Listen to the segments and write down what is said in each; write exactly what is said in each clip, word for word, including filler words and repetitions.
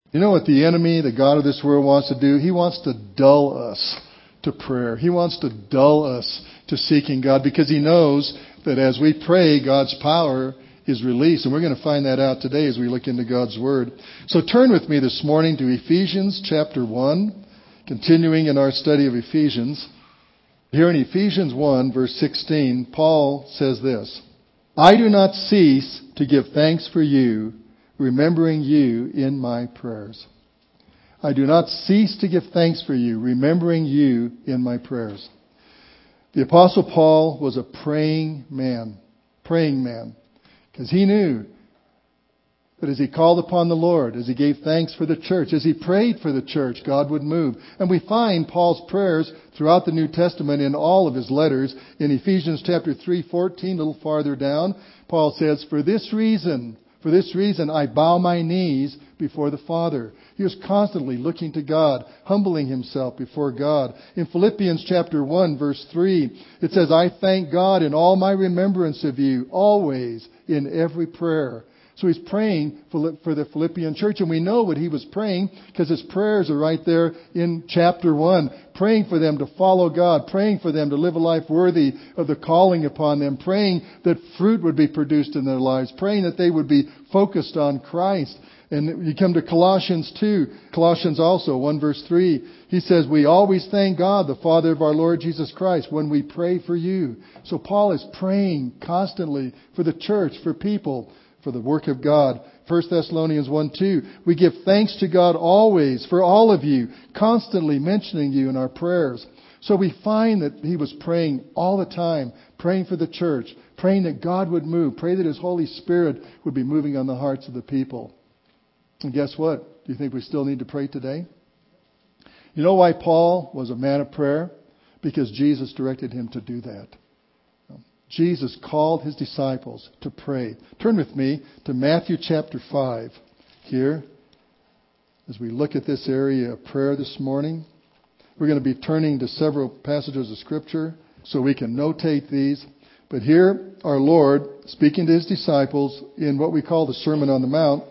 You know what the enemy, the God of this world, wants to do? He wants to dull us to prayer. He wants to dull us to seeking God because he knows that as we pray, God's power is released. And we're going to find that out today as we look into God's Word. So turn with me this morning to Ephesians chapter one, continuing in our study of Ephesians. Here in Ephesians one, verse sixteen, Paul says this, I do not cease to give thanks for you, remembering you in my prayers. I do not cease to give thanks for you, remembering you in my prayers. The Apostle Paul was a praying man, praying man, because he knew that as he called upon the Lord, as he gave thanks for the church, as he prayed for the church, God would move. And we find Paul's prayers throughout the New Testament in all of his letters. In Ephesians chapter three, fourteen, a little farther down, Paul says, For this reason, for this reason I bow my knees before the Father. He was constantly looking to God, humbling himself before God. In Philippians chapter one, verse three, it says, I thank God in all my remembrance of you, always in every prayer. So he's praying for the Philippian church, and we know what he was praying because his prayers are right there in chapter one. Praying for them to follow God, praying for them to live a life worthy of the calling upon them, praying that fruit would be produced in their lives, praying that they would be focused on Christ. And you come to Colossians two, Colossians also, one verse three, he says, we always thank God, the Father of our Lord Jesus Christ, when we pray for you. So Paul is praying constantly for the church, for people, for the work of God. First Thessalonians one two, we give thanks to God always for all of you, constantly mentioning you in our prayers. So we find that he was praying all the time, praying for the church, praying that God would move, pray that his Holy Spirit would be moving on the hearts of the people. And guess what? Do you think we still need to pray today? You know why Paul was a man of prayer? Because Jesus directed him to do that. Jesus called his disciples to pray. Turn with me to Matthew chapter five here as we look at this area of prayer this morning. We're going to be turning to several passages of Scripture so we can notate these. But here our Lord, speaking to his disciples in what we call the Sermon on the Mount,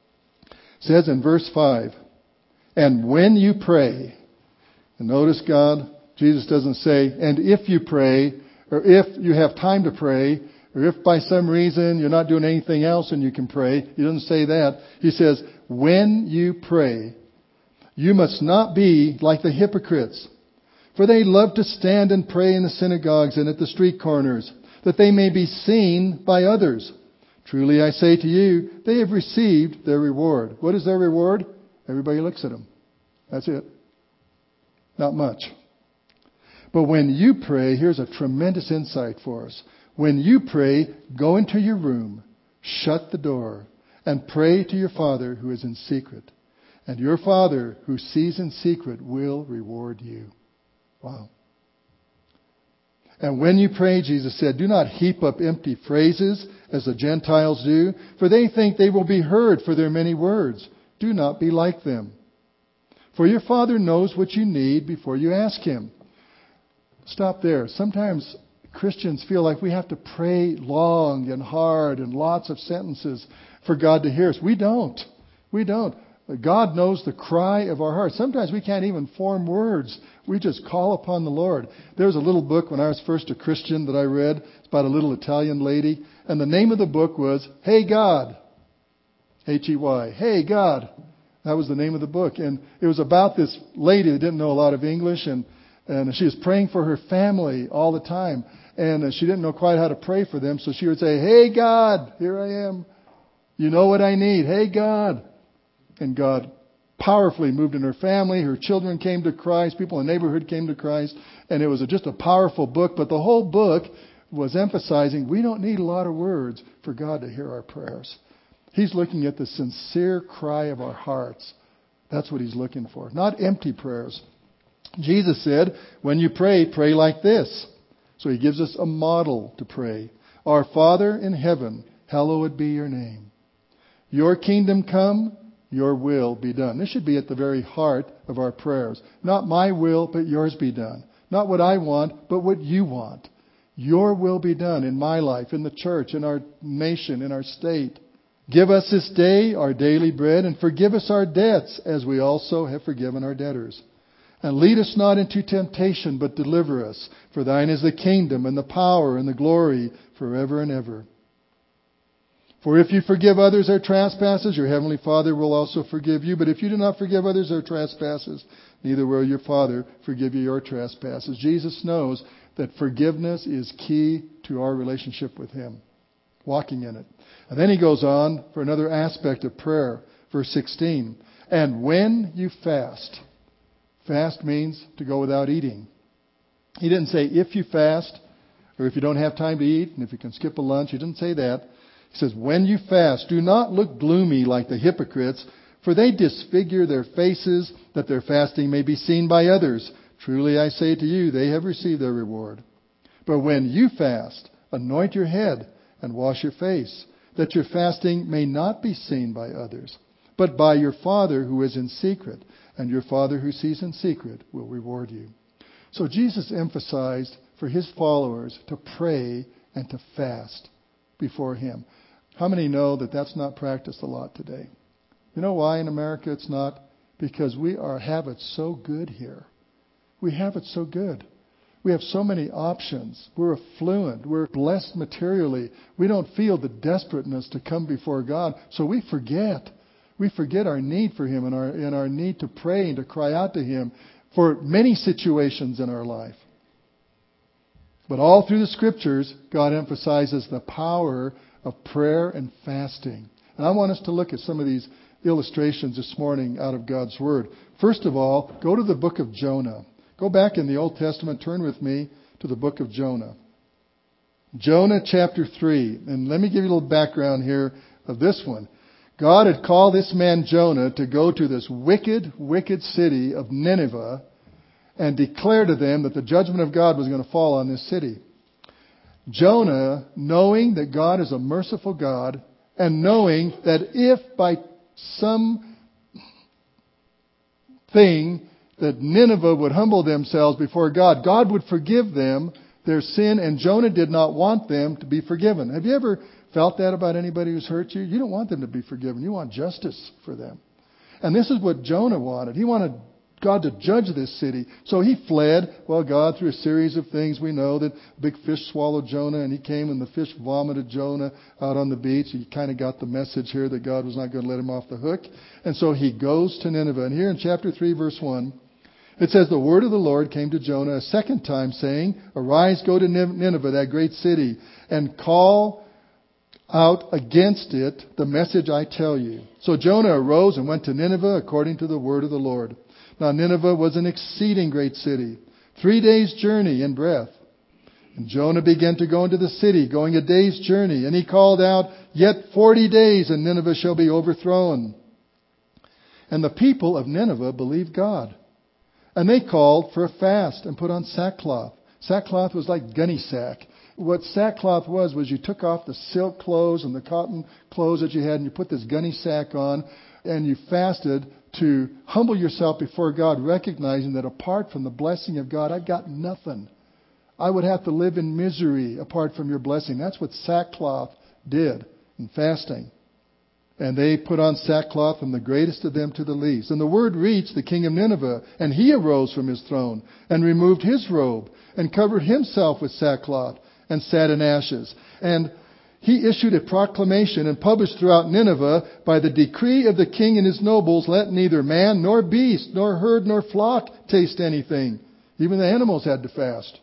says in verse five, and when you pray, and notice God, Jesus doesn't say, and if you pray, or if you have time to pray, or if by some reason you're not doing anything else and you can pray. He doesn't say that. He says, when you pray, you must not be like the hypocrites. For they love to stand and pray in the synagogues and at the street corners, that they may be seen by others. Truly I say to you, they have received their reward. What is their reward? Everybody looks at them. That's it. Not much. But when you pray, here's a tremendous insight for us. When you pray, go into your room, shut the door, and pray to your Father who is in secret. And your Father who sees in secret will reward you. Wow. And when you pray, Jesus said, do not heap up empty phrases as the Gentiles do, for they think they will be heard for their many words. Do not be like them. For your Father knows what you need before you ask Him. Stop there. Sometimes Christians feel like we have to pray long and hard and lots of sentences for God to hear us. We don't. We don't. God knows the cry of our heart. Sometimes we can't even form words. We just call upon the Lord. There was a little book when I was first a Christian that I read. It's about a little Italian lady. And the name of the book was Hey God. H E Y. Hey God. That was the name of the book. And it was about this lady that didn't know a lot of English. And And she was praying for her family all the time. And she didn't know quite how to pray for them. So she would say, hey, God, here I am. You know what I need. Hey, God. And God powerfully moved in her family. Her children came to Christ. People in the neighborhood came to Christ. And it was a, just a powerful book. But the whole book was emphasizing we don't need a lot of words for God to hear our prayers. He's looking at the sincere cry of our hearts. That's what He's looking for. Not empty prayers. Jesus said, when you pray, pray like this. So He gives us a model to pray. Our Father in heaven, hallowed be your name. Your kingdom come, your will be done. This should be at the very heart of our prayers. Not my will, but yours be done. Not what I want, but what you want. Your will be done in my life, in the church, in our nation, in our state. Give us this day our daily bread, and forgive us our debts, as we also have forgiven our debtors. And lead us not into temptation, but deliver us. For thine is the kingdom, and the power, and the glory, forever and ever. For if you forgive others their trespasses, your heavenly Father will also forgive you. But if you do not forgive others their trespasses, neither will your Father forgive you your trespasses. Jesus knows that forgiveness is key to our relationship with Him, walking in it. And then he goes on for another aspect of prayer. Verse sixteen. And when you fast. Fast means to go without eating. He didn't say if you fast, or if you don't have time to eat, and if you can skip a lunch. He didn't say that. He says, when you fast, do not look gloomy like the hypocrites, for they disfigure their faces, that their fasting may be seen by others. Truly I say to you, they have received their reward. But when you fast, anoint your head and wash your face, that your fasting may not be seen by others, but by your Father who is in secret, and your Father who sees in secret will reward you. So Jesus emphasized for His followers to pray and to fast before Him. How many know that that's not practiced a lot today? You know why in America it's not? Because we are have it so good here. We have it so good. We have so many options. We're affluent. We're blessed materially. We don't feel the desperateness to come before God. So we forget. We forget our need for Him and our, and our need to pray and to cry out to Him for many situations in our life. But all through the Scriptures, God emphasizes the power of prayer and fasting. And I want us to look at some of these illustrations this morning out of God's Word. First of all, go to the book of Jonah. Go back in the Old Testament, turn with me to the book of Jonah. Jonah chapter three. And let me give you a little background here of this one. God had called this man Jonah to go to this wicked, wicked city of Nineveh and declare to them that the judgment of God was going to fall on this city. Jonah, knowing that God is a merciful God, and knowing that if by some thing that Nineveh would humble themselves before God, God would forgive them their sin, and Jonah did not want them to be forgiven. Have you ever felt that about anybody who's hurt you? You don't want them to be forgiven. You want justice for them. And this is what Jonah wanted. He wanted God to judge this city. So he fled. Well, God, through a series of things, we know that big fish swallowed Jonah, and he came and the fish vomited Jonah out on the beach. He kind of got the message here that God was not going to let him off the hook. And so he goes to Nineveh. And here in chapter three, verse one, it says, the word of the Lord came to Jonah a second time, saying, arise, go to Nineveh, that great city, and call out against it the message I tell you. So Jonah arose and went to Nineveh according to the word of the Lord. Now Nineveh was an exceeding great city, three days' journey in breadth. And Jonah began to go into the city, going a day's journey. And he called out, yet forty days, and Nineveh shall be overthrown. And the people of Nineveh believed God. And they called for a fast and put on sackcloth. Sackcloth was like gunny sack. What sackcloth was, was you took off the silk clothes and the cotton clothes that you had, and you put this gunny sack on, and you fasted to humble yourself before God, recognizing that apart from the blessing of God, I've got nothing. I would have to live in misery apart from your blessing. That's what sackcloth did in fasting. And they put on sackcloth, from the greatest of them to the least. And the word reached the king of Nineveh, and he arose from his throne and removed his robe and covered himself with sackcloth and sat in ashes. And he issued a proclamation and published throughout Nineveh, by the decree of the king and his nobles, let neither man nor beast nor herd nor flock taste anything. Even the animals had to fast.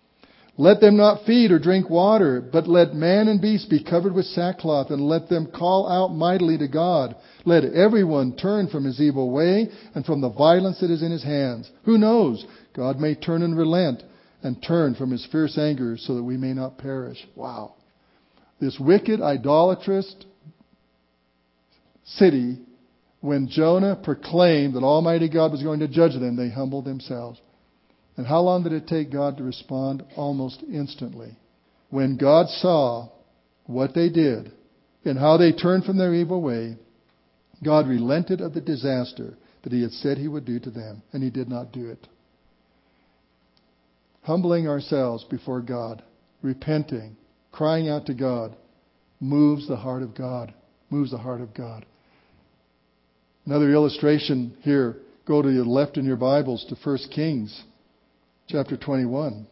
Let them not feed or drink water, but let man and beast be covered with sackcloth, and let them call out mightily to God. Let everyone turn from his evil way and from the violence that is in his hands. Who knows? God may turn and relent and turn from his fierce anger, so that we may not perish. Wow. This wicked, idolatrous city, when Jonah proclaimed that Almighty God was going to judge them, they humbled themselves. And how long did it take God to respond? Almost instantly. When God saw what they did and how they turned from their evil way, God relented of the disaster that He had said He would do to them, and He did not do it. Humbling ourselves before God, repenting, crying out to God, moves the heart of God. moves the heart of God. Another illustration here. Go to the left in your Bibles to First Kings chapter twenty-one.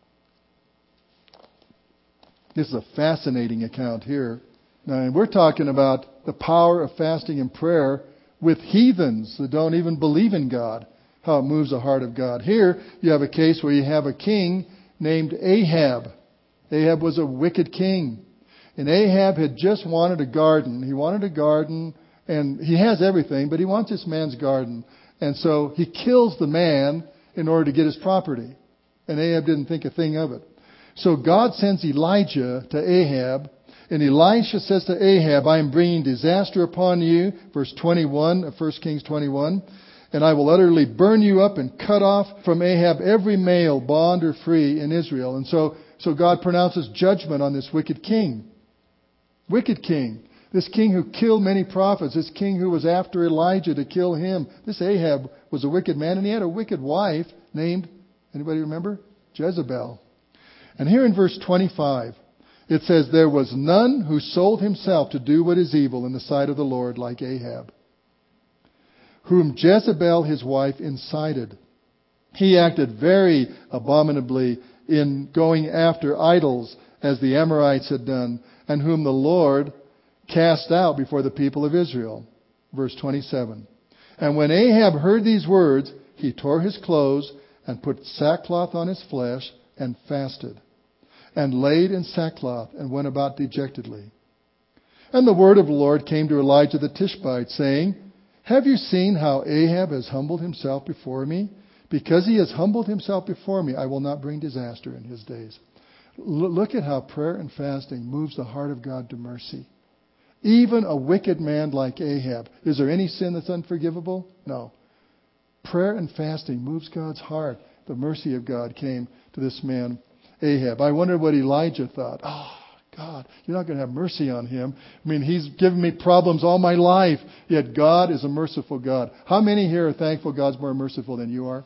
This is a fascinating account here. Now, and we're talking about the power of fasting and prayer with heathens that don't even believe in God, how it moves the heart of God. Here, you have a case where you have a king named Ahab. Ahab was a wicked king. And Ahab had just wanted a garden. He wanted a garden, and he has everything, but he wants this man's garden. And so he kills the man in order to get his property. And Ahab didn't think a thing of it. So God sends Elijah to Ahab, and Elisha says to Ahab, I am bringing disaster upon you, verse twenty-one of First Kings twenty-one, and I will utterly burn you up and cut off from Ahab every male, bond or free, in Israel. And so, so God pronounces judgment on this wicked king. Wicked king. This king who killed many prophets. This king who was after Elijah to kill him. This Ahab was a wicked man, and he had a wicked wife named, anybody remember? Jezebel. And here in verse twenty-five, it says, there was none who sold himself to do what is evil in the sight of the Lord like Ahab, whom Jezebel his wife incited. He acted very abominably in going after idols, as the Amorites had done, and whom the Lord cast out before the people of Israel. Verse twenty-seven. And when Ahab heard these words, he tore his clothes and put sackcloth on his flesh and fasted, and laid in sackcloth and went about dejectedly. And the word of the Lord came to Elijah the Tishbite, saying, have you seen how Ahab has humbled himself before me? Because he has humbled himself before me, I will not bring disaster in his days. L- look at how prayer and fasting moves the heart of God to mercy. Even a wicked man like Ahab. Is there any sin that's unforgivable? No. Prayer and fasting moves God's heart. The mercy of God came to this man, Ahab. I wonder what Elijah thought. Oh, God, you're not going to have mercy on him. I mean, he's given me problems all my life. Yet God is a merciful God. How many here are thankful God's more merciful than you are?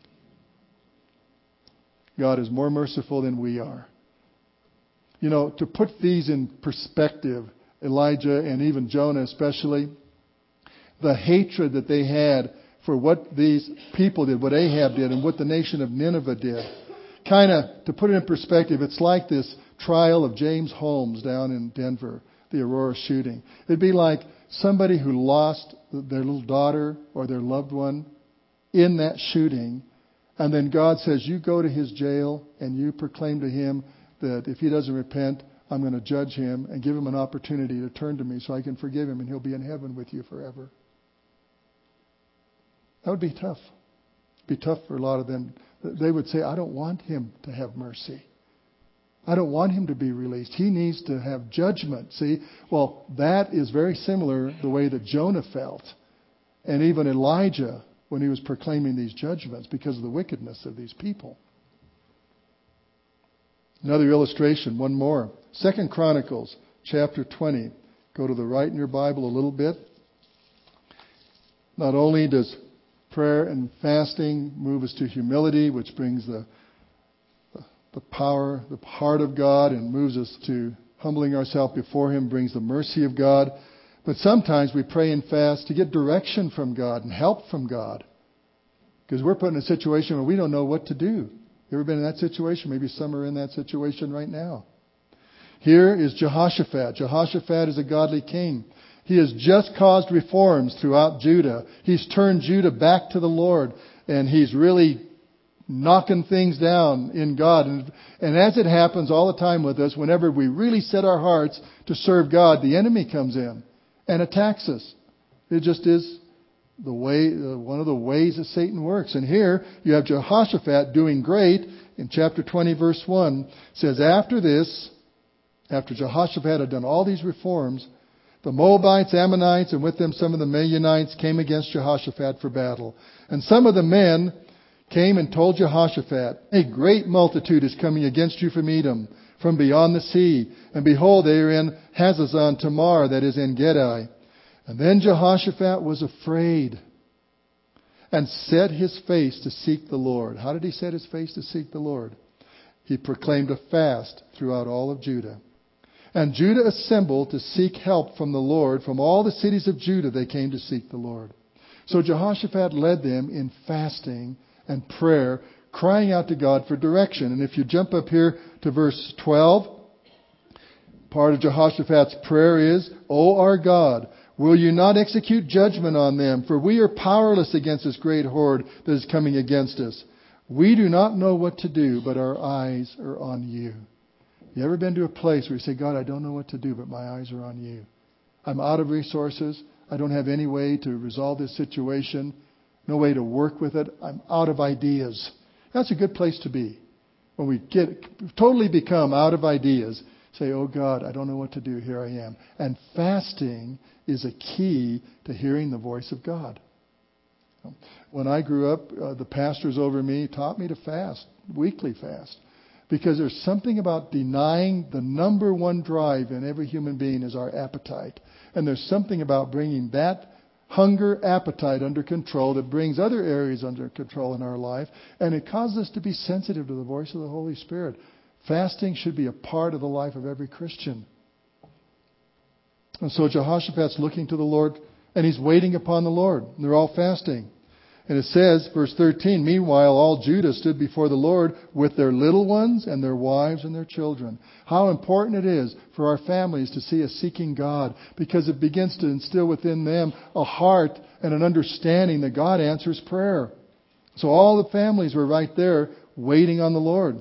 God is more merciful than we are. You know, to put these in perspective, Elijah and even Jonah especially, the hatred that they had for what these people did, what Ahab did, and what the nation of Nineveh did. Kind of, to put it in perspective, it's like this trial of James Holmes down in Denver, the Aurora shooting. It'd be like somebody who lost their little daughter or their loved one in that shooting, and then God says, you go to his jail and you proclaim to him that if he doesn't repent, I'm going to judge him and give him an opportunity to turn to me so I can forgive him and he'll be in heaven with you forever. That would be tough. It'd be tough for a lot of them. They would say, I don't want him to have mercy. I don't want him to be released. He needs to have judgment. See, well, that is very similar the way that Jonah felt. And even Elijah when he was proclaiming these judgments because of the wickedness of these people. Another illustration, one more. Second Chronicles chapter twenty. Go to the right in your Bible a little bit. Not only does prayer and fasting move us to humility, which brings the the power, the heart of God, and moves us to humbling ourselves before him, brings the mercy of God. But sometimes we pray and fast to get direction from God and help from God. Because we're put in a situation where we don't know what to do. You ever been in that situation? Maybe some are in that situation right now. Here is Jehoshaphat. Jehoshaphat is a godly king. He has just caused reforms throughout Judah. He's turned Judah back to the Lord. And he's really knocking things down in God. And, and as it happens all the time with us, whenever we really set our hearts to serve God, the enemy comes in and attacks us. It just is the way, uh, one of the ways that Satan works. And here you have Jehoshaphat doing great. In chapter twenty, verse one, it says, after this, after Jehoshaphat had done all these reforms, the Moabites, Ammonites, and with them some of the Midianites came against Jehoshaphat for battle. And some of the men came and told Jehoshaphat, a great multitude is coming against you from Edom, from beyond the sea. And behold, they are in Hazazon Tamar, that is in Gedi. And then Jehoshaphat was afraid and set his face to seek the Lord. How did he set his face to seek the Lord? He proclaimed a fast throughout all of Judah. And Judah assembled to seek help from the Lord. From all the cities of Judah they came to seek the Lord. So Jehoshaphat led them in fasting and prayer, crying out to God for direction. And if you jump up here to verse twelve, part of Jehoshaphat's prayer is, O our God, will you not execute judgment on them? For we are powerless against this great horde that is coming against us. We do not know what to do, but our eyes are on you. You ever been to a place where you say, God, I don't know what to do, but my eyes are on you. I'm out of resources. I don't have any way to resolve this situation. No way to work with it. I'm out of ideas. That's a good place to be. When we get totally become out of ideas, say, oh God, I don't know what to do. Here I am. And fasting is a key to hearing the voice of God. When I grew up, uh, the pastors over me taught me to fast, weekly fast. Because there's something about denying the number one drive in every human being is our appetite. And there's something about bringing that hunger, appetite under control that brings other areas under control in our life. And it causes us to be sensitive to the voice of the Holy Spirit. Fasting should be a part of the life of every Christian. And so Jehoshaphat's looking to the Lord and he's waiting upon the Lord. And they're all fasting. And it says, verse thirteen, meanwhile all Judah stood before the Lord with their little ones and their wives and their children. How important it is for our families to see us seeking God, because it begins to instill within them a heart and an understanding that God answers prayer. So all the families were right there waiting on the Lord.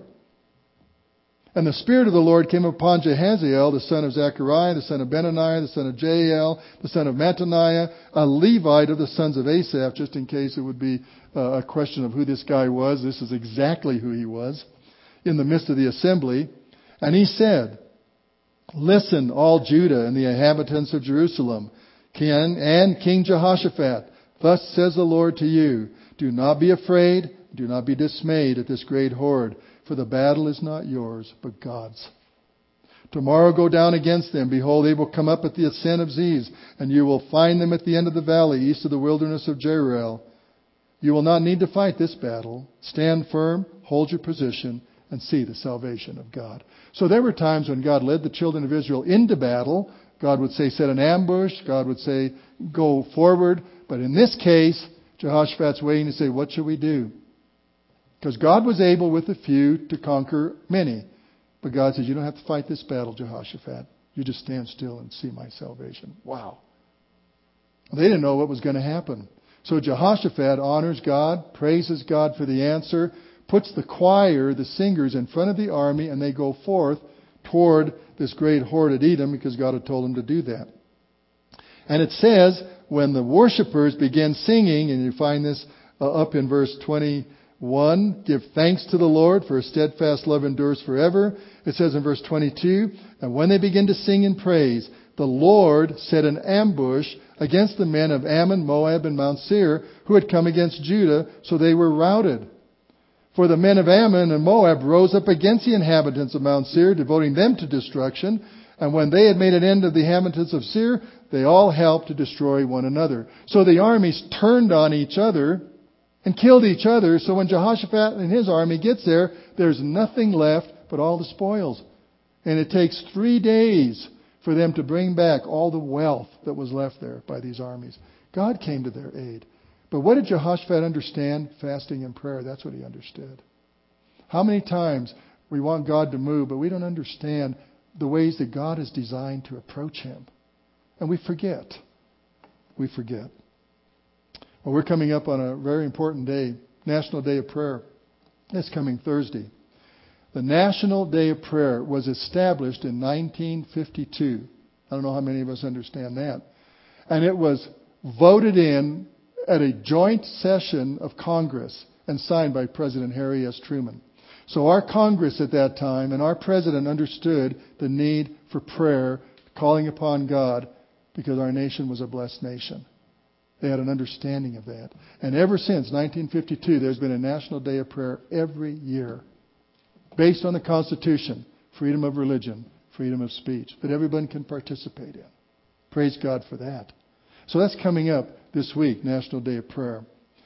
And the Spirit of the Lord came upon Jehaziel, the son of Zechariah, the son of Benaniah, the son of Jael, the son of Mattaniah, a Levite of the sons of Asaph, just in case it would be a question of who this guy was. This is exactly who he was, in the midst of the assembly. And he said, listen, all Judah and the inhabitants of Jerusalem, King and King Jehoshaphat, thus says the Lord to you, do not be afraid, do not be dismayed at this great horde. For the battle is not yours, but God's. Tomorrow go down against them. Behold, they will come up at the ascent of Ziz, and you will find them at the end of the valley, east of the wilderness of Jeruel. You will not need to fight this battle. Stand firm, hold your position, and see the salvation of God. So there were times when God led the children of Israel into battle. God would say, set an ambush. God would say, go forward. But in this case, Jehoshaphat's waiting to say, what shall we do? Because God was able with a few to conquer many. But God says, you don't have to fight this battle, Jehoshaphat. You just stand still and see my salvation. Wow. They didn't know what was going to happen. So Jehoshaphat honors God, praises God for the answer, puts the choir, the singers, in front of the army, and they go forth toward this great horde at Edom because God had told them to do that. And it says, when the worshipers began singing, and you find this uh, up in verse twenty-one, give thanks to the Lord, for His steadfast love endures forever. It says in verse twenty-two, and when they begin to sing in praise, the Lord set an ambush against the men of Ammon, Moab, and Mount Seir, who had come against Judah, so they were routed. For the men of Ammon and Moab rose up against the inhabitants of Mount Seir, devoting them to destruction. And when they had made an end of the inhabitants of Seir, they all helped to destroy one another. So the armies turned on each other and killed each other. So when Jehoshaphat and his army gets there, there's nothing left but all the spoils. And it takes three days for them to bring back all the wealth that was left there by these armies. God came to their aid. But what did Jehoshaphat understand? Fasting and prayer. That's what he understood. How many times we want God to move, but we don't understand the ways that God has designed to approach Him. And we forget. We forget. Well, we're coming up on a very important day, National Day of Prayer. It's coming Thursday. The National Day of Prayer was established in nineteen fifty-two. I don't know how many of us understand that. And it was voted in at a joint session of Congress and signed by President Harry S. Truman. So our Congress at that time and our President understood the need for prayer, calling upon God, because our nation was a blessed nation. They had an understanding of that. And ever since nineteen fifty-two, there's been a National Day of Prayer every year, based on the Constitution, freedom of religion, freedom of speech, that everyone can participate in. Praise God for that. So that's coming up this week, National Day of Prayer,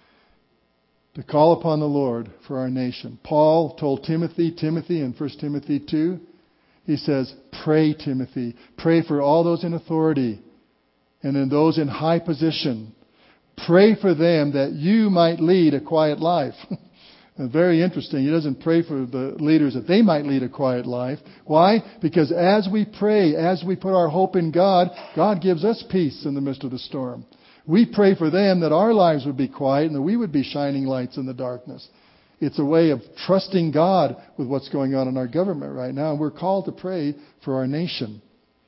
to call upon the Lord for our nation. Paul told Timothy, Timothy in First Timothy two, He says, pray, Timothy. Pray for all those in authority and in those in high position. Pray for them that you might lead a quiet life. Very interesting. He doesn't pray for the leaders that they might lead a quiet life. Why? Because as we pray, as we put our hope in God, God gives us peace in the midst of the storm. We pray for them that our lives would be quiet and that we would be shining lights in the darkness. It's a way of trusting God with what's going on in our government right now. And we're called to pray for our nation.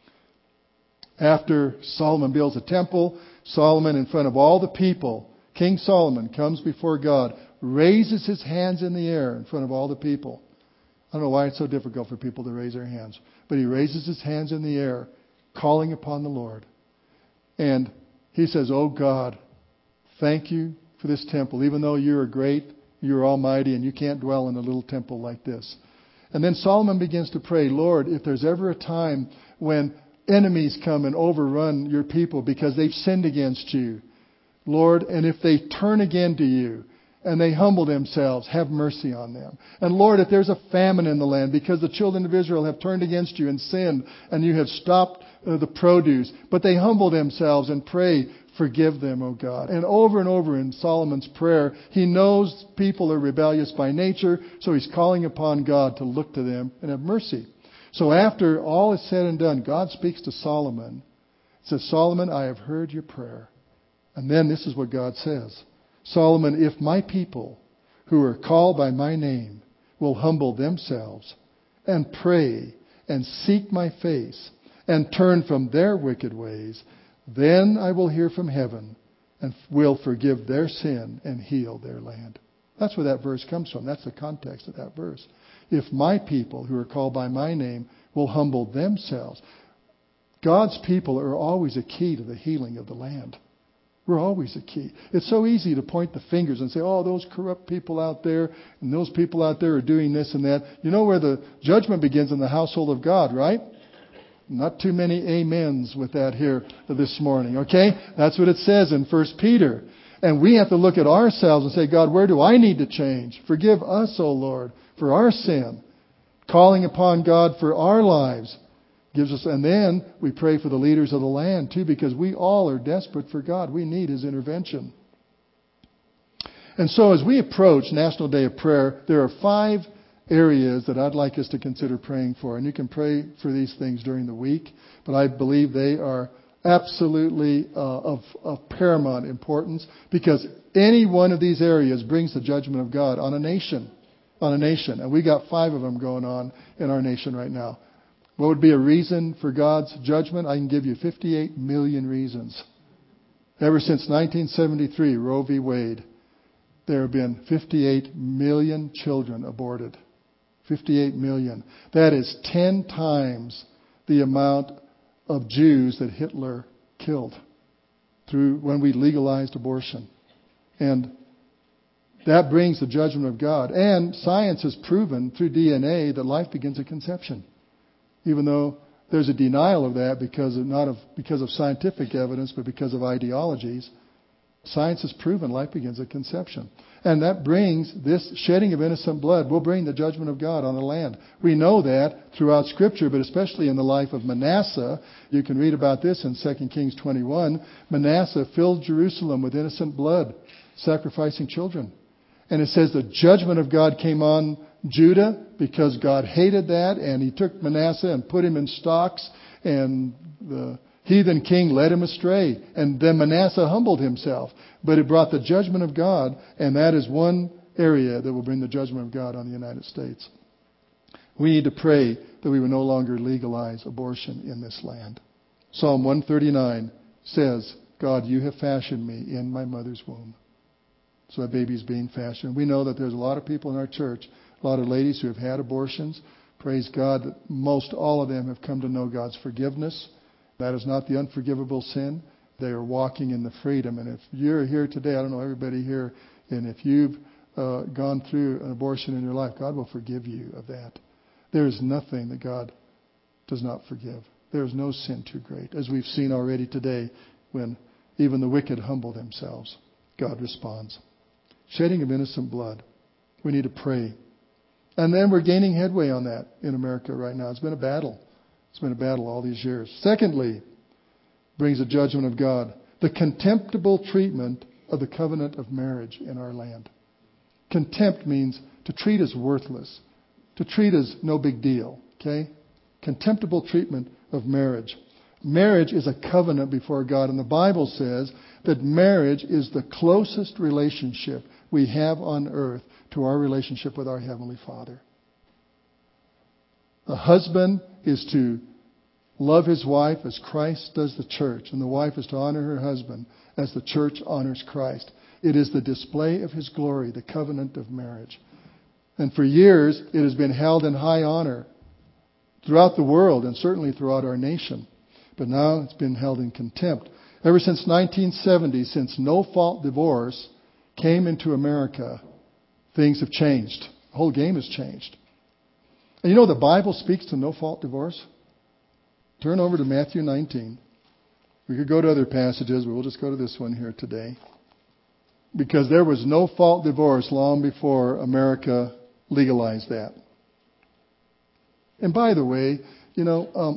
After Solomon builds a temple, Solomon, in front of all the people, King Solomon comes before God, raises his hands in the air in front of all the people. I don't know why it's so difficult for people to raise their hands. But he raises his hands in the air, calling upon the Lord. And he says, oh God, thank you for this temple. Even though you're great, you're almighty, and you can't dwell in a little temple like this. And then Solomon begins to pray, Lord, if there's ever a time when enemies come and overrun your people because they've sinned against you, Lord, and if they turn again to you, and they humble themselves, have mercy on them. And Lord, if there's a famine in the land because the children of Israel have turned against you and sinned and you have stopped uh, the produce, but they humble themselves and pray, forgive them, O God. And over and over in Solomon's prayer, he knows people are rebellious by nature, so he's calling upon God to look to them and have mercy. So after all is said and done, God speaks to Solomon. He says, Solomon, I have heard your prayer. And then this is what God says. Solomon, if my people who are called by my name will humble themselves and pray and seek my face and turn from their wicked ways, then I will hear from heaven and will forgive their sin and heal their land. That's where that verse comes from. That's the context of that verse. If my people who are called by my name will humble themselves. God's people are always a key to the healing of the land. We're always a key. It's so easy to point the fingers and say, oh, those corrupt people out there and those people out there are doing this and that. You know where the judgment begins? In the household of God, right? Not too many amens with that here this morning, okay? That's what it says in First Peter. And we have to look at ourselves and say, God, where do I need to change? Forgive us, O Lord, for our sin. Calling upon God for our lives. Gives us, and then we pray for the leaders of the land too, because we all are desperate for God. We need His intervention. And so as we approach National Day of Prayer, there are five areas that I'd like us to consider praying for. And you can pray for these things during the week, but I believe they are absolutely uh, of, of paramount importance, because any one of these areas brings the judgment of God on a nation. On a nation. And we got five of them going on in our nation right now. What would be a reason for God's judgment? I can give you fifty-eight million reasons. Ever since nineteen seventy-three, Roe v. Wade, there have been fifty-eight million children aborted. fifty-eight million. That is ten times the amount of Jews that Hitler killed through when we legalized abortion. And that brings the judgment of God. And science has proven through D N A that life begins at conception. Even though there's a denial of that because of not of because of scientific evidence, but because of ideologies, science has proven life begins at conception. And that brings this shedding of innocent blood will bring the judgment of God on the land. We know that throughout Scripture, but especially in the life of Manasseh. You can read about this in Second Kings twenty-one. Manasseh filled Jerusalem with innocent blood, sacrificing children. And it says the judgment of God came on Judah because God hated that, and He took Manasseh and put him in stocks, and the heathen king led him astray. And then Manasseh humbled himself. But it brought the judgment of God, and that is one area that will bring the judgment of God on the United States. We need to pray that we will no longer legalize abortion in this land. Psalm one thirty-nine says, God, you have fashioned me in my mother's womb. So that baby's being fashioned. We know that there's a lot of people in our church, a lot of ladies who have had abortions. Praise God that most all of them have come to know God's forgiveness. That is not the unforgivable sin. They are walking in the freedom. And if you're here today, I don't know everybody here, and if you've uh, gone through an abortion in your life, God will forgive you of that. There is nothing that God does not forgive. There is no sin too great. As we've seen already today, when even the wicked humble themselves, God responds. Shedding of innocent blood. We need to pray And then we're gaining headway on that in America right now. It's been a battle. It's been a battle all these years. Secondly, brings the judgment of God. The contemptible treatment of the covenant of marriage in our land. Contempt means to treat as worthless. To treat as no big deal. Okay? Contemptible treatment of marriage. Marriage is a covenant before God. And the Bible says that marriage is the closest relationship we have on earth to our relationship with our Heavenly Father. The husband is to love his wife as Christ does the church. And the wife is to honor her husband as the church honors Christ. It is the display of His glory, the covenant of marriage. And for years, it has been held in high honor throughout the world and certainly throughout our nation. But now it's been held in contempt. Ever since nineteen seventy, since no-fault divorce came into America, things have changed. The whole game has changed. And you know the Bible speaks to no-fault divorce? Turn over to Matthew nineteen. We could go to other passages, but we'll just go to this one here today. Because there was no-fault divorce long before America legalized that. And by the way, you know, um,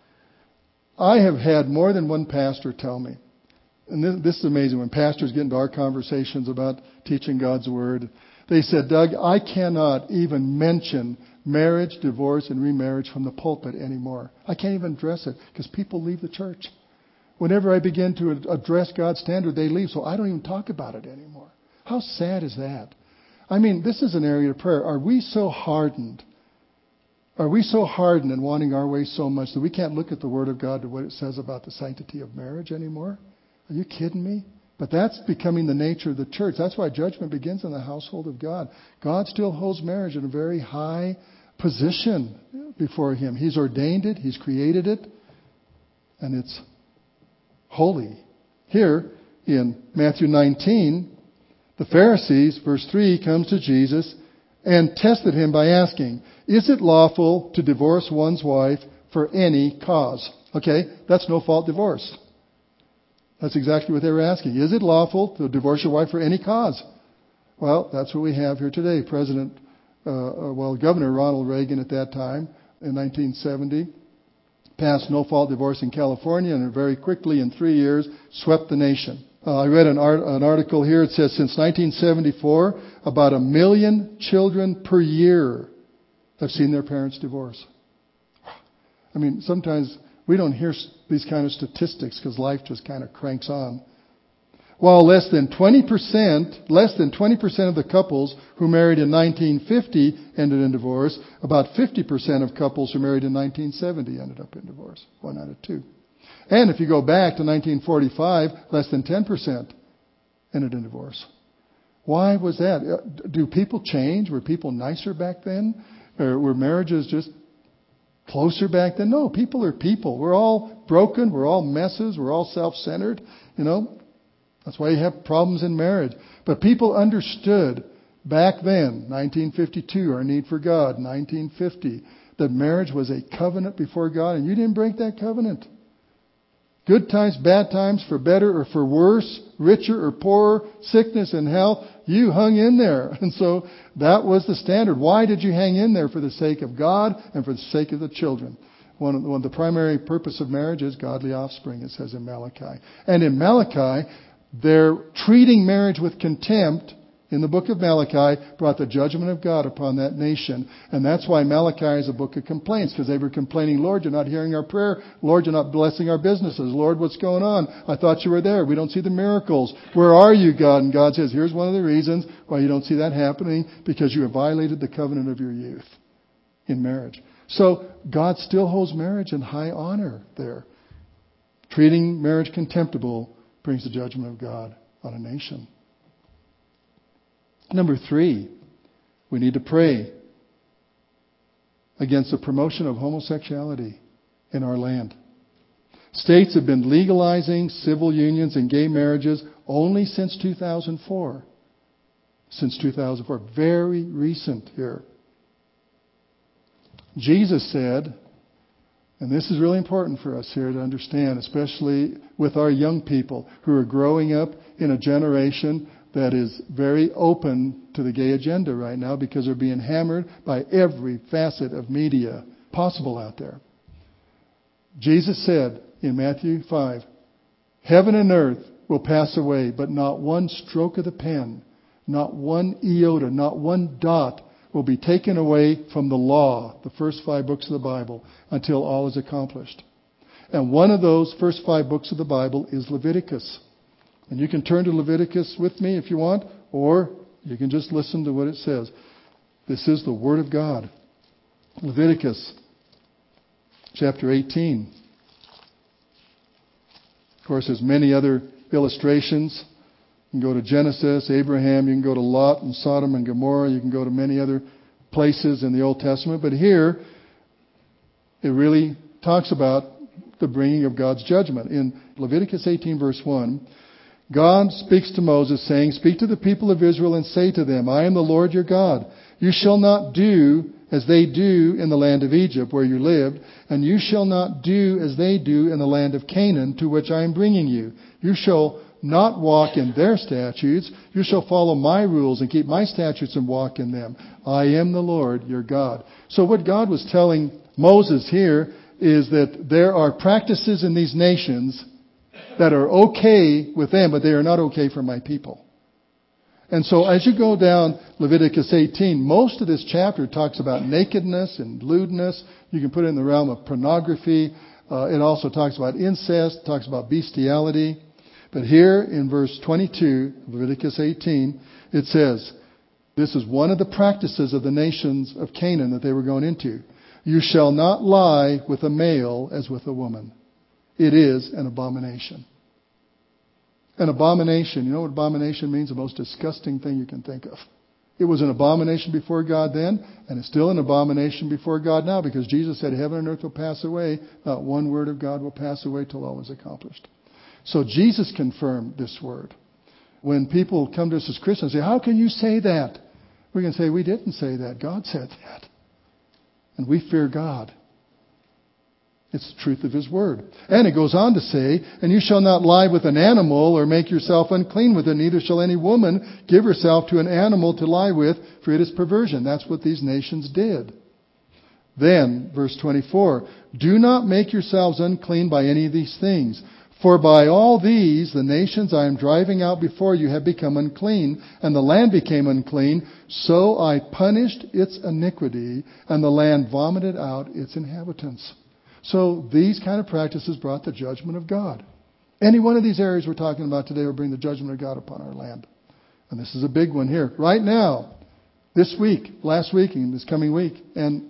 I have had more than one pastor tell me, and this, this is amazing, when pastors get into our conversations about teaching God's Word, they said, Doug, I cannot even mention marriage, divorce, and remarriage from the pulpit anymore. I can't even address it because people leave the church. Whenever I begin to address God's standard, they leave, so I don't even talk about it anymore. How sad is that? I mean, this is an area of prayer. Are we so hardened? Are we so hardened and wanting our way so much that we can't look at the Word of God to what it says about the sanctity of marriage anymore? Are you kidding me? But that's becoming the nature of the church. That's why judgment begins in the household of God. God still holds marriage in a very high position before Him. He's ordained it. He's created it. And it's holy. Here in Matthew nineteen, the Pharisees, verse three, comes to Jesus and tested Him by asking, is it lawful to divorce one's wife for any cause? Okay, that's no-fault divorce. That's exactly what they were asking. Is it lawful to divorce your wife for any cause? Well, that's what we have here today. President, uh, well, Governor Ronald Reagan at that time, in nineteen seventy, passed no-fault divorce in California, and very quickly, in three years, swept the nation. Uh, I read an, art, an article here. It says since nineteen seventy-four, about a million children per year have seen their parents divorce. I mean, sometimes we don't hear these kind of statistics because life just kind of cranks on. While less than twenty percent, less than twenty percent of the couples who married in nineteen fifty ended in divorce, about fifty percent of couples who married in nineteen seventy ended up in divorce. One out of two. And if you go back to nineteen forty-five, less than ten percent ended in divorce. Why was that? Do people change? Were people nicer back then? Or were marriages just closer back then? No, people are people. We're all broken. We're all messes. We're all self-centered. You know, that's why you have problems in marriage. But people understood back then, nineteen fifty-two, our need for God, nineteen fifty, that marriage was a covenant before God, and you didn't break that covenant. Good times, bad times, for better or for worse, richer or poorer, sickness and health, you hung in there. And so that was the standard. Why did you hang in there? For the sake of God and for the sake of the children. One of, one of the primary purpose of marriage is godly offspring, it says in Malachi. And in Malachi, they're treating marriage with contempt. In the book of Malachi, brought the judgment of God upon that nation. And that's why Malachi is a book of complaints, because they were complaining, Lord, you're not hearing our prayer. Lord, you're not blessing our businesses. Lord, what's going on? I thought you were there. We don't see the miracles. Where are you, God? And God says, here's one of the reasons why you don't see that happening, because you have violated the covenant of your youth in marriage. So God still holds marriage in high honor there. Treating marriage contemptible brings the judgment of God on a nation. Number three, we need to pray against the promotion of homosexuality in our land. States have been legalizing civil unions and gay marriages only since two thousand four. Since two thousand four. Very recent here. Jesus said, and this is really important for us here to understand, especially with our young people who are growing up in a generation that is very open to the gay agenda right now because they're being hammered by every facet of media possible out there. Jesus said in Matthew five, heaven and earth will pass away, but not one stroke of the pen, not one iota, not one dot will be taken away from the law, the first five books of the Bible, until all is accomplished. And one of those first five books of the Bible is Leviticus. And you can turn to Leviticus with me if you want, or you can just listen to what it says. This is the Word of God. Leviticus chapter eighteen. Of course, there's many other illustrations. You can go to Genesis, Abraham, you can go to Lot and Sodom and Gomorrah, you can go to many other places in the Old Testament. But here, it really talks about the bringing of God's judgment. In Leviticus eighteen, verse one, God speaks to Moses, saying, speak to the people of Israel and say to them, I am the Lord your God. You shall not do as they do in the land of Egypt, where you lived, and you shall not do as they do in the land of Canaan, to which I am bringing you. You shall not walk in their statutes. You shall follow my rules and keep my statutes and walk in them. I am the Lord your God. So what God was telling Moses here is that there are practices in these nations that are okay with them, but they are not okay for my people. And so as you go down Leviticus eighteen, most of this chapter talks about nakedness and lewdness. You can put it in the realm of pornography. Uh, it also talks about incest, talks about bestiality. But here in verse twenty-two, Leviticus eighteen, it says, this is one of the practices of the nations of Canaan that they were going into. You shall not lie with a male as with a woman. It is an abomination. An abomination. You know what abomination means? The most disgusting thing you can think of. It was an abomination before God then, and it's still an abomination before God now, because Jesus said heaven and earth will pass away. Not one word of God will pass away till all is accomplished. So Jesus confirmed this word. When people come to us as Christians and say, how can you say that? We're going to say, we didn't say that. God said that. And we fear God. It's the truth of His word. And it goes on to say, and you shall not lie with an animal or make yourself unclean with it. Neither shall any woman give herself to an animal to lie with, for it is perversion. That's what these nations did. Then, verse twenty-four, do not make yourselves unclean by any of these things. For by all these, the nations I am driving out before you have become unclean, and the land became unclean. So I punished its iniquity, and the land vomited out its inhabitants. So these kind of practices brought the judgment of God. Any one of these areas we're talking about today will bring the judgment of God upon our land. And this is a big one here. Right now, this week, last week, and this coming week, and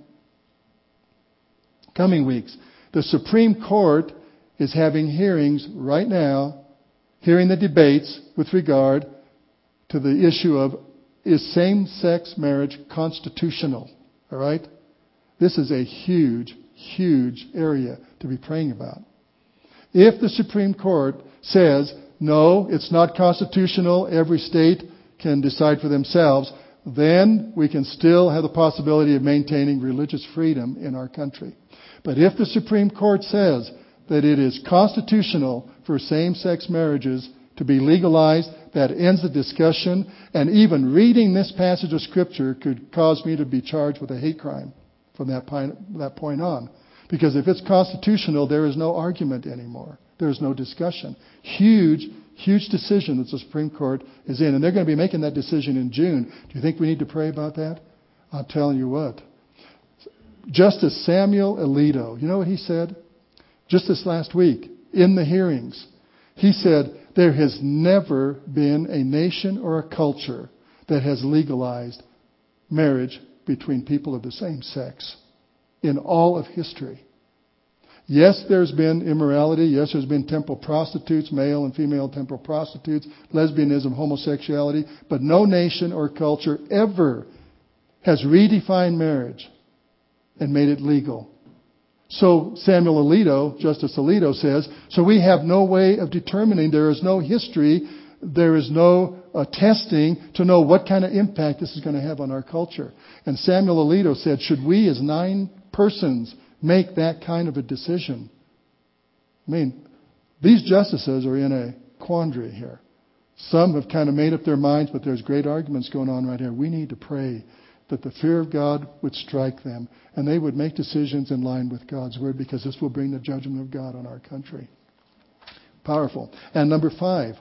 coming weeks, the Supreme Court is having hearings right now, hearing the debates with regard to the issue of, is same-sex marriage constitutional? All right? This is a huge, huge area to be praying about. If the Supreme Court says, no, it's not constitutional, every state can decide for themselves, then we can still have the possibility of maintaining religious freedom in our country. But if the Supreme Court says that it is constitutional for same-sex marriages to be legalized, that ends the discussion. And even reading this passage of Scripture could cause me to be charged with a hate crime from that point, that point on. Because if it's constitutional, there is no argument anymore. There is no discussion. Huge, huge decision that the Supreme Court is in. And they're going to be making that decision in June. Do you think we need to pray about that? I'll tell you what. Justice Samuel Alito, you know what he said? Just this last week, in the hearings, he said, there has never been a nation or a culture that has legalized marriage between people of the same sex in all of history. Yes, there's been immorality. Yes, there's been temple prostitutes, male and female temple prostitutes, lesbianism, homosexuality. But no nation or culture ever has redefined marriage and made it legal. So Samuel Alito, Justice Alito says, so we have no way of determining, there is no history, there is no uh, testing to know what kind of impact this is going to have on our culture. And Samuel Alito said, should we as nine persons make that kind of a decision? I mean, these justices are in a quandary here. Some have kind of made up their minds, but there's great arguments going on right here. We need to pray that the fear of God would strike them and they would make decisions in line with God's word, because this will bring the judgment of God on our country. Powerful. And number five,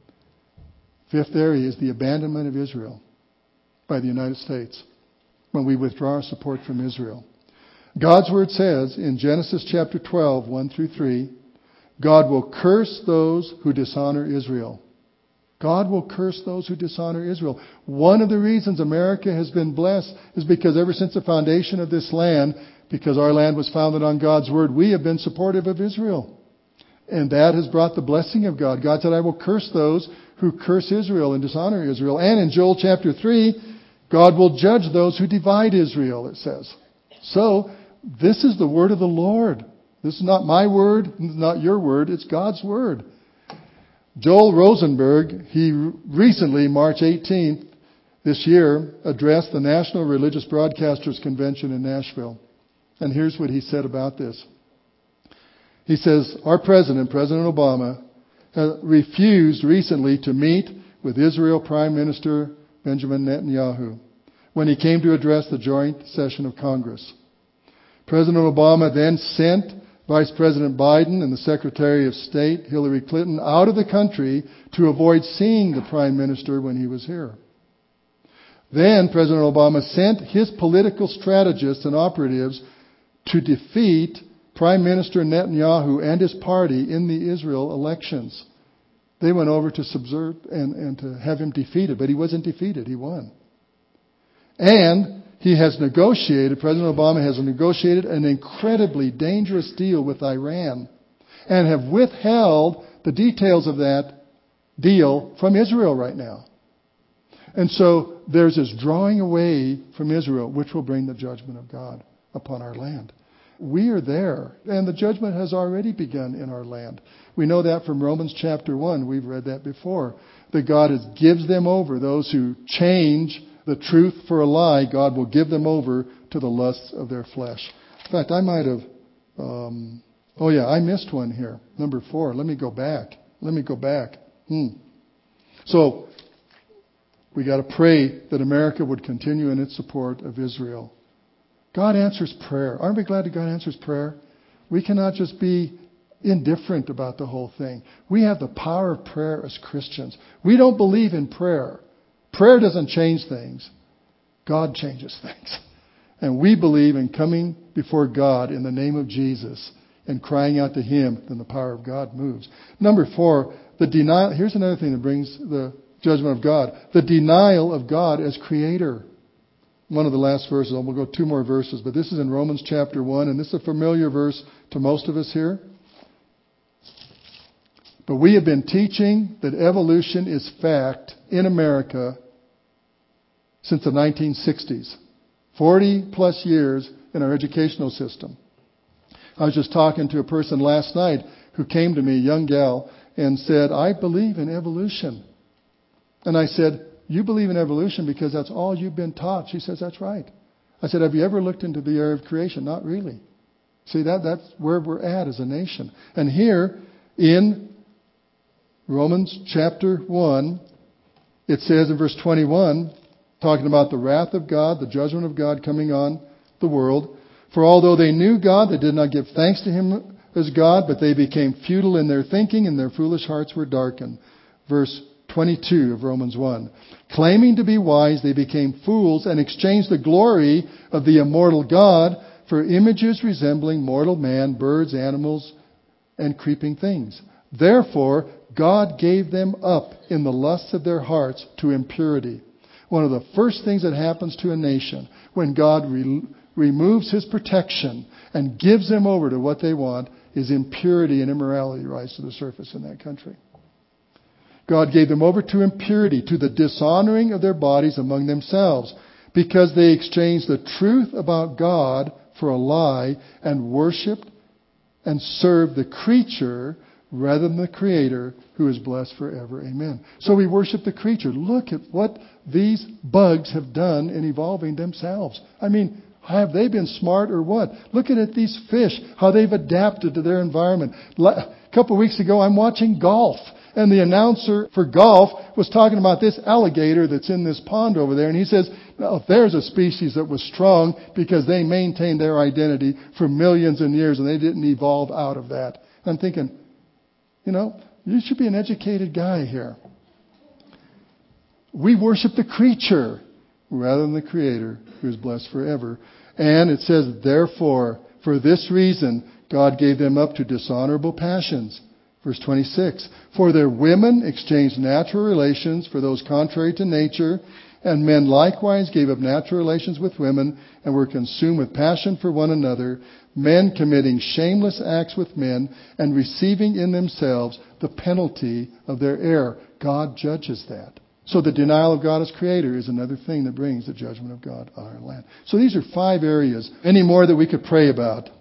fifth area is the abandonment of Israel by the United States when we withdraw our support from Israel. God's word says in Genesis chapter twelve, one through three, God will curse those who dishonor Israel. God will curse those who dishonor Israel. One of the reasons America has been blessed is because ever since the foundation of this land, because our land was founded on God's word, we have been supportive of Israel. And that has brought the blessing of God. God said, I will curse those who curse Israel and dishonor Israel. And in Joel chapter three, God will judge those who divide Israel, it says. So, this is the word of the Lord. This is not my word, not your word. It's God's word. Joel Rosenberg, he recently, March eighteenth, this year, addressed the National Religious Broadcasters Convention in Nashville. And here's what he said about this. He says, our president, President Obama, refused recently to meet with Israel Prime Minister Benjamin Netanyahu when he came to address the joint session of Congress. President Obama then sent Vice President Biden and the Secretary of State, Hillary Clinton, out of the country to avoid seeing the Prime Minister when he was here. Then President Obama sent his political strategists and operatives to defeat Prime Minister Netanyahu and his party in the Israel elections. They went over to subvert and, and to have him defeated, but he wasn't defeated. He won. And he has negotiated, President Obama has negotiated an incredibly dangerous deal with Iran and have withheld the details of that deal from Israel right now. And so there's this drawing away from Israel, which will bring the judgment of God upon our land. We are there, and the judgment has already begun in our land. We know that from Romans chapter one. We've read that before. That God is, gives them over. Those who change the truth for a lie, God will give them over to the lusts of their flesh. In fact, I might have... Um, oh yeah, I missed one here. Number four. Let me go back. Let me go back. Hmm. So, we got to pray that America would continue in its support of Israel. God answers prayer. Aren't we glad that God answers prayer? We cannot just be indifferent about the whole thing. We have the power of prayer as Christians. We don't believe in prayer. Prayer doesn't change things. God changes things. And we believe in coming before God in the name of Jesus and crying out to Him, then the power of God moves. Number four, the denial. Here's another thing that brings the judgment of God. The denial of God as Creator. One of the last verses, and we'll go two more verses, but this is in Romans chapter one, and this is a familiar verse to most of us here. But we have been teaching that evolution is fact in America since the nineteen sixties. forty plus years in our educational system. I was just talking to a person last night who came to me, a young gal, and said, I believe in evolution. And I said, you believe in evolution because that's all you've been taught. She says, that's right. I said, have you ever looked into the area of creation? Not really. See, that that's where we're at as a nation. And here in Romans chapter one, it says in verse twenty-one, talking about the wrath of God, the judgment of God coming on the world. For although they knew God, they did not give thanks to Him as God, but they became futile in their thinking, and their foolish hearts were darkened. Verse twenty-two of Romans one. Claiming to be wise, they became fools and exchanged the glory of the immortal God for images resembling mortal man, birds, animals, and creeping things. Therefore, God gave them up in the lusts of their hearts to impurity. One of the first things that happens to a nation when God re- removes His protection and gives them over to what they want is impurity and immorality rise to the surface in that country. God gave them over to impurity, to the dishonoring of their bodies among themselves, because they exchanged the truth about God for a lie and worshipped and served the creature rather than the Creator, who is blessed forever. Amen. So we worship the creature. Look at what these bugs have done in evolving themselves. I mean, have they been smart or what? Look at these fish, how they've adapted to their environment. A couple of weeks ago, I'm watching golf. And the announcer for golf was talking about this alligator that's in this pond over there. And he says, now, there's a species that was strong because they maintained their identity for millions of years and they didn't evolve out of that. I'm thinking, you know, you should be an educated guy here. We worship the creature rather than the Creator, who is blessed forever. And it says, therefore, for this reason, God gave them up to dishonorable passions. Verse twenty-six, for their women exchanged natural relations for those contrary to nature, and men likewise gave up natural relations with women, and were consumed with passion for one another, men committing shameless acts with men, and receiving in themselves the penalty of their error. God judges that. So the denial of God as Creator is another thing that brings the judgment of God on our land. So these are five areas. Any more that we could pray about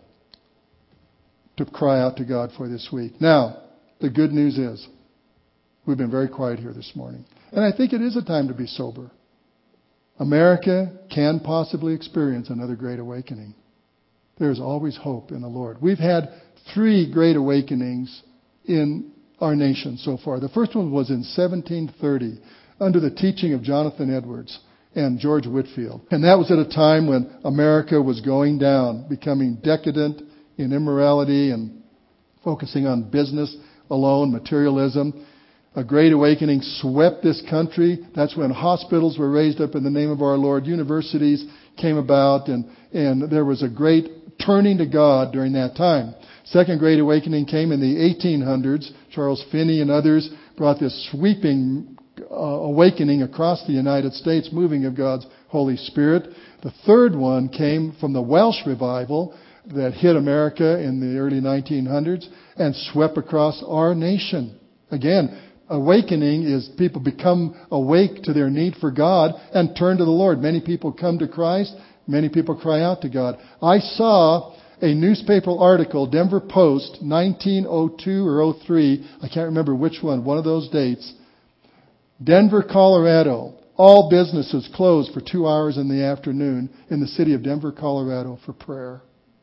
to cry out to God for this week. Now, the good news is, we've been very quiet here this morning. And I think it is a time to be sober. America can possibly experience another great awakening. There is always hope in the Lord. We've had three great awakenings in our nation so far. The first one was in seventeen thirty under the teaching of Jonathan Edwards and George Whitefield. And that was at a time when America was going down, becoming decadent in immorality and focusing on business alone, materialism. A great awakening swept this country. That's when hospitals were raised up in the name of our Lord. Universities came about, and, and there was a great turning to God during that time. Second great awakening came in the eighteen hundreds. Charles Finney and others brought this sweeping uh, awakening across the United States, moving of God's Holy Spirit. The third one came from the Welsh revival that hit America in the early nineteen hundreds and swept across our nation. Again, awakening is people become awake to their need for God and turn to the Lord. Many people come to Christ. Many people cry out to God. I saw a newspaper article, Denver Post, nineteen oh two or oh three. I can't remember which one, one of those dates. Denver, Colorado. All businesses closed for two hours in the afternoon in the city of Denver, Colorado for prayer.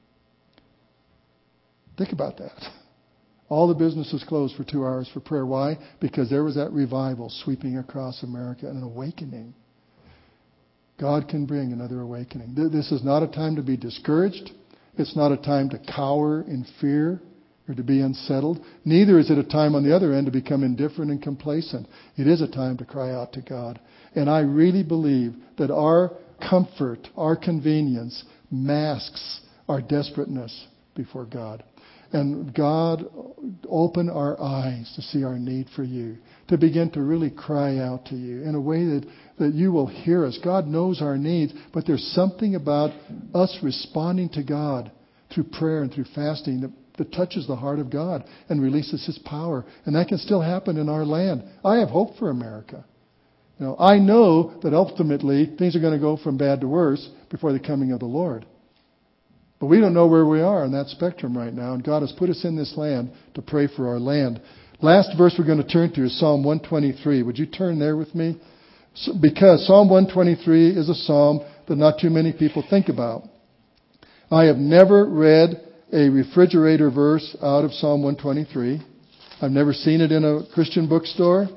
Think about that. All the businesses closed for two hours for prayer. Why? Because there was that revival sweeping across America and an awakening. God can bring another awakening. This is not a time to be discouraged. It's not a time to cower in fear or to be unsettled. Neither is it a time on the other end to become indifferent and complacent. It is a time to cry out to God. And I really believe that our comfort, our convenience masks our desperateness before God. And God, open our eyes to see our need for you, to begin to really cry out to you in a way that, that you will hear us. God knows our needs, but there's something about us responding to God through prayer and through fasting that, that touches the heart of God and releases His power. And that can still happen in our land. I have hope for America. You know, I know that ultimately things are going to go from bad to worse before the coming of the Lord. But we don't know where we are in that spectrum right now. And God has put us in this land to pray for our land. Last verse we're going to turn to is Psalm one twenty-three. Would you turn there with me? Because Psalm one twenty-three is a psalm that not too many people think about. I have never read a refrigerator verse out of Psalm one twenty-three. I've never seen it in a Christian bookstore.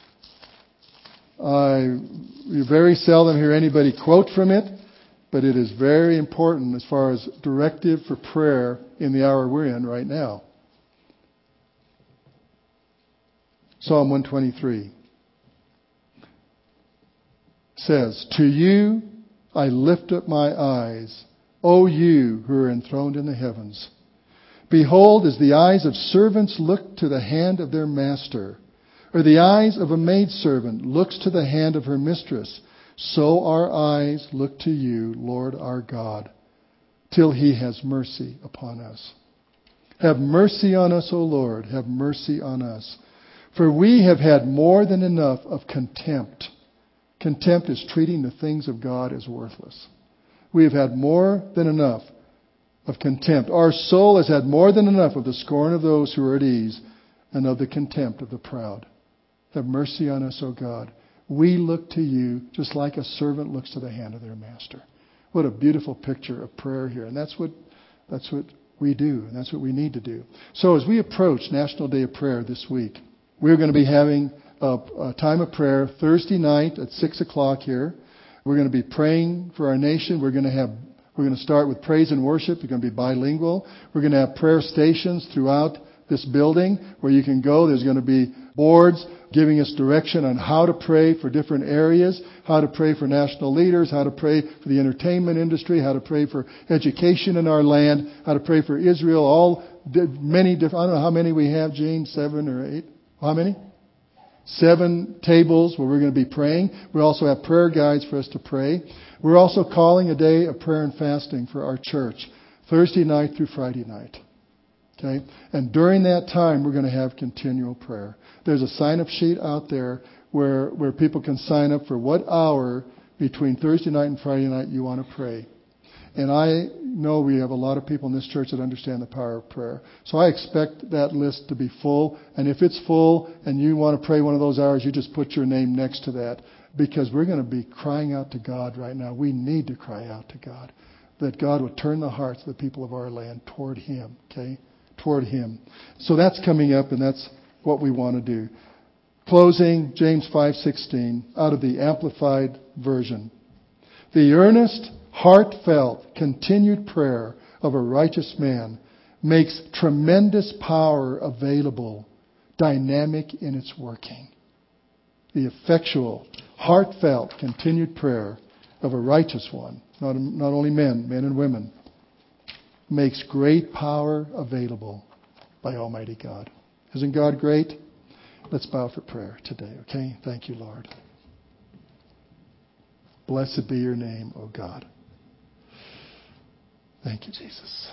I very seldom hear anybody quote from it. But it is very important as far as directive for prayer in the hour we're in right now. Psalm one twenty-three says, to you I lift up my eyes, O you who are enthroned in the heavens. Behold, as the eyes of servants look to the hand of their master, or the eyes of a maidservant looks to the hand of her mistress, so our eyes look to you, Lord our God, till He has mercy upon us. Have mercy on us, O Lord, have mercy on us. For we have had more than enough of contempt. Contempt is treating the things of God as worthless. We have had more than enough of contempt. Our soul has had more than enough of the scorn of those who are at ease and of the contempt of the proud. Have mercy on us, O God. We look to you just like a servant looks to the hand of their master. What a beautiful picture of prayer here. And that's what that's what we do. And that's what we need to do. So as we approach National Day of Prayer this week, We're going to be having a, a time of prayer Thursday night at six o'clock here. We're going to be praying for our nation. We're going to have We're going to start with praise and worship. We're going to be bilingual. We're going to have prayer stations throughout this building where you can go. There's going to be boards giving us direction on how to pray for different areas, how to pray for national leaders, how to pray for the entertainment industry, how to pray for education in our land, how to pray for Israel, all many different, I don't know how many we have, Gene, seven or eight? How many? Seven tables where we're going to be praying. We also have prayer guides for us to pray. We're also calling a day of prayer and fasting for our church, Thursday night through Friday night. Okay? And during that time, we're going to have continual prayer. There's a sign-up sheet out there where, where people can sign up for what hour between Thursday night and Friday night you want to pray. And I know we have a lot of people in this church that understand the power of prayer. So I expect that list to be full. And if it's full and you want to pray one of those hours, you just put your name next to that. Because we're going to be crying out to God right now. We need to cry out to God. That God would turn the hearts of the people of our land toward Him. Okay? Toward Him. So that's coming up, and that's what we want to do. Closing, James five sixteen, out of the Amplified Version. The earnest, heartfelt, continued prayer of a righteous man makes tremendous power available, dynamic in its working. The effectual, heartfelt, continued prayer of a righteous one, not, not only men, men and women, makes great power available by Almighty God. Isn't God great? Let's bow for prayer today, okay? Thank you, Lord. Blessed be your name, O God. Thank you, Jesus.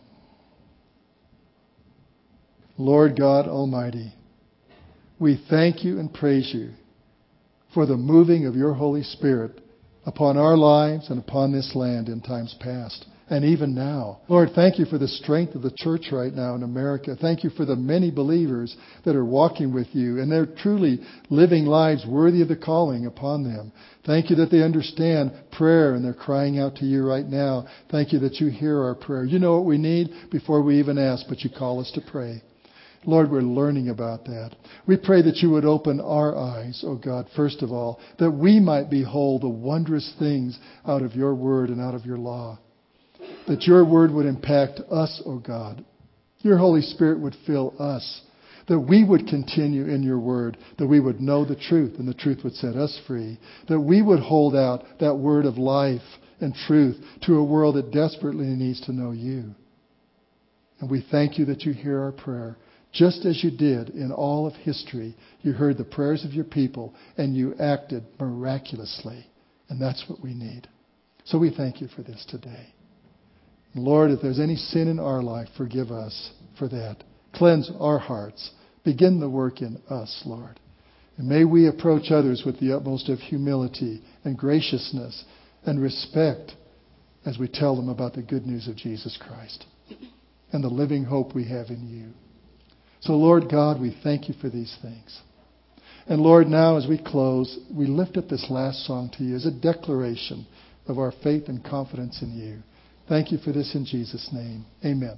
Lord God Almighty, we thank you and praise you for the moving of your Holy Spirit upon our lives and upon this land in times past and even now. Lord, thank you for the strength of the church right now in America. Thank you for the many believers that are walking with you, and they're truly living lives worthy of the calling upon them. Thank you that they understand prayer and they're crying out to you right now. Thank you that you hear our prayer. You know what we need before we even ask, but you call us to pray. Lord, we're learning about that. We pray that you would open our eyes, oh God, first of all, that we might behold the wondrous things out of your word and out of your law. That your word would impact us, oh God. Your Holy Spirit would fill us. That we would continue in your word. That we would know the truth and the truth would set us free. That we would hold out that word of life and truth to a world that desperately needs to know you. And we thank you that you hear our prayer. Just as you did in all of history, you heard the prayers of your people and you acted miraculously. And that's what we need. So we thank you for this today. Lord, if there's any sin in our life, forgive us for that. Cleanse our hearts. Begin the work in us, Lord. And may we approach others with the utmost of humility and graciousness and respect as we tell them about the good news of Jesus Christ and the living hope we have in you. So, Lord God, we thank you for these things. And Lord, now as we close, we lift up this last song to you as a declaration of our faith and confidence in you. Thank you for this in Jesus' name. Amen.